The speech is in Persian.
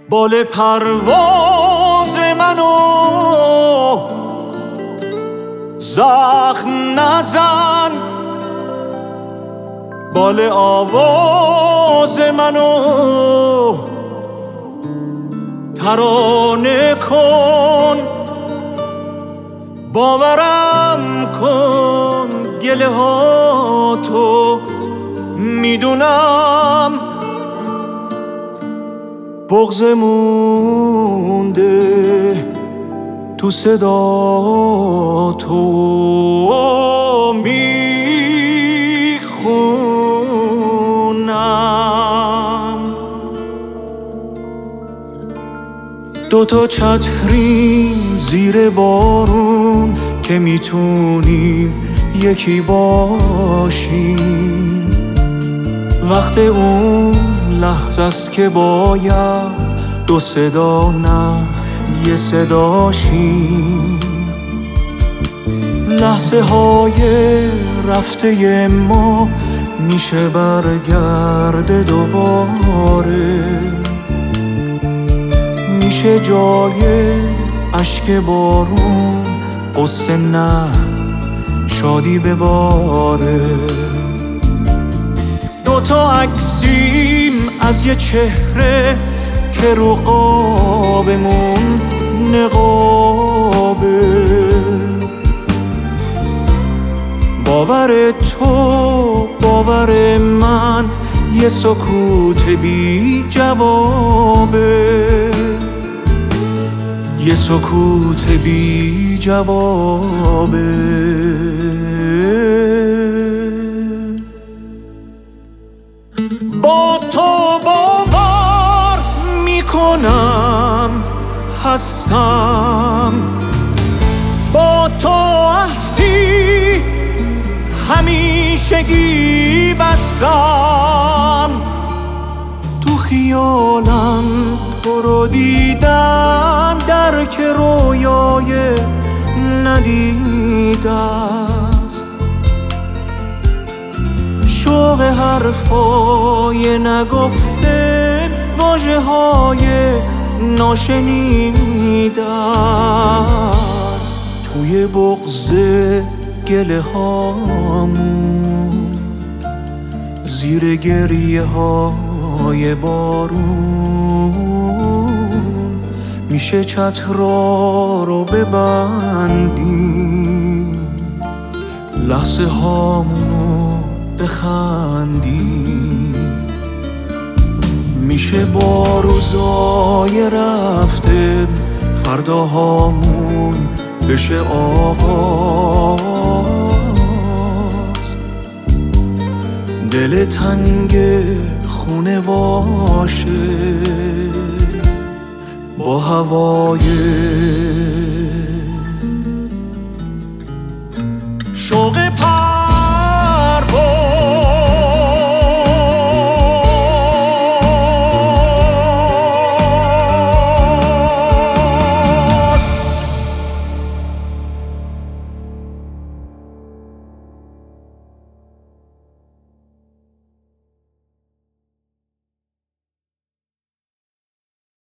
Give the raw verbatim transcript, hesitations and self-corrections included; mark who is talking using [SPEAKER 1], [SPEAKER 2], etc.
[SPEAKER 1] بال پرواز منو زخم نزن، بال آواز منو ترانه کن، باورم کن گله ها تو میدونم بغض مونده تو صدا تو میخونم. دوتا چترین زیر بارون که میتونیم یکی باشیم، وقت اون لحظه است که باید دو صدا نه یه صداشیم. لحظه های رفته ما میشه برگرده دوباره، میشه جای اشک بارون قصه نه شادی بباره. دوتا عکسیم از یه چهره که رو قابمون نقابه، باور تو باور من یه سکوت بی جوابه، یه سکوت بی جوابه. با تو باور میکنم هستم، با تو عهدی همیشگی بستم. تو خیالم تو رو دیدم درک رویای ندیده است، شوق حرفای نگفته واژه های ناشنیده است. توی بغض گله هامون زیر گریه های بارون میشه چترا رو ببندیم، لحظه هامونو بخندیم. میشه با روزای رفته فرداهامون بشه آغاز، دل تنگ خونه واشه با هوای شوق